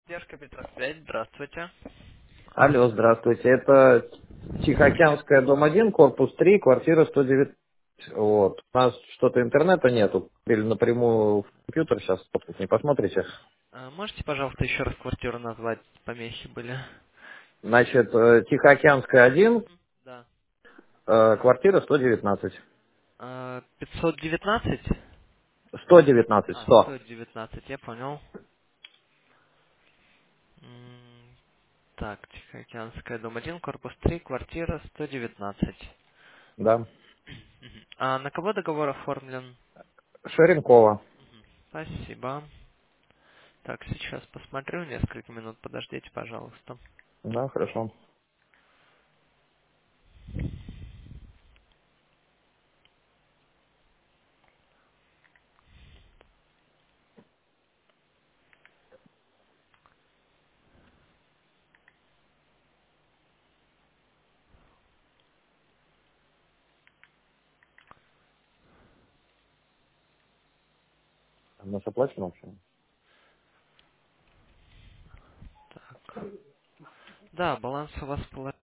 Поддержка Петров 5, здравствуйте. Алло, здравствуйте. Это Тихоокеанская, дом 1, корпус 3, квартира 109. Вот. У нас что-то интернета нету. Или напрямую в компьютер сейчас не посмотрите. Можете, пожалуйста, еще раз квартиру назвать? Помехи были. Значит, Тихоокеанская 1, Да. квартира 119. 519? 119, 100. 119, я понял. Так, Тихоокеанская, дом 1, корпус 3, квартира 119. Да. А на кого договор оформлен? Шеренкова. Спасибо. Так, сейчас посмотрю, несколько минут, подождите, пожалуйста. Да, хорошо. У нас оплачено вообще? Так. Да, баланс у вас положительный.